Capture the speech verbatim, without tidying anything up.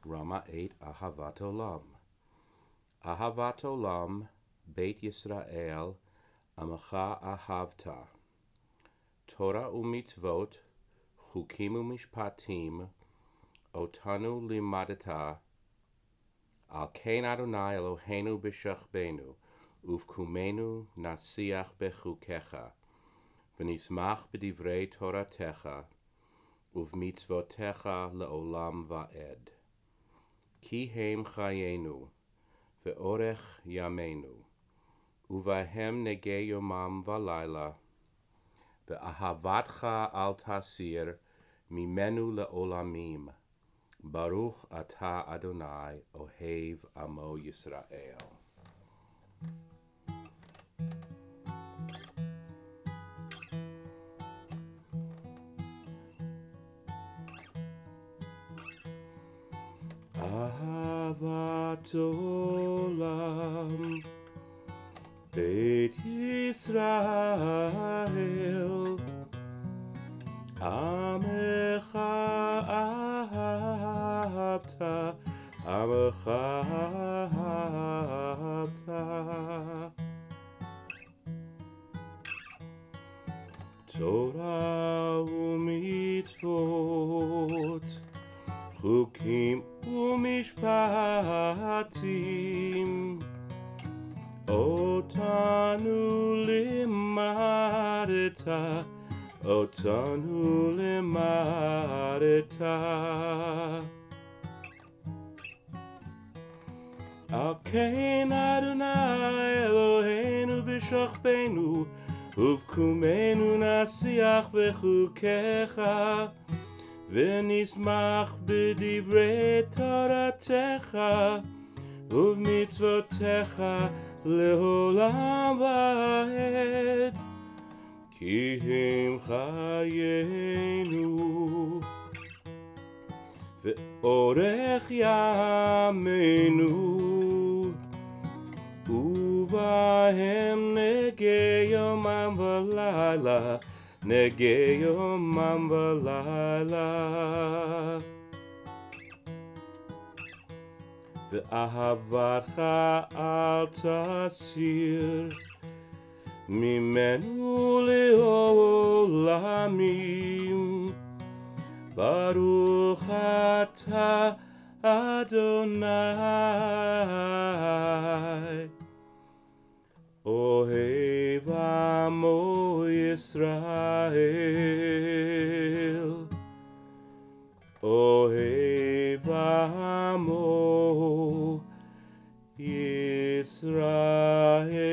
Rama eight, Ahavat Olam. Ahavat Olam, Beit Yisrael, Amacha Ahavta. Torah umitzvot, chukim umishpatim, otanu limadata, al kein Adonai Eloheinu b'shachbenu, uvkumenu nasiach bechukecha, v'nismach b'divrei Toratecha, uvmitzvotecha le'olam va'ed. Ki hem chayenu, ve'orech yamenu, uvahem nege yomam v'layla, ve'ahavatcha al tasir, mimenu le'olamim. Baruch atah Adonai, ohev amo Yisrael. Ahavat olam, Beit Yisrael, Amecha ahavta, Amecha ahavta. Torah umitzvot, chukim umishpatim, otanu limadeta, otanu limadeta. Al kein Adonai Eloheinu b'shachbenu, uvkumenu nasiach v'chukecha, v'nismach b'divrei Toratecha, uvmitzvotecha le'olam va'ed. Ki hem chayenu, ve'orech yamenu, uvahem nege yomam v'layla, nege yomam v'layla. Ve'ahavatcha al tasir, mimenu le'olamim. Baruch atah Adonai, ohev amo Yisrael, ohev amo Yisrael.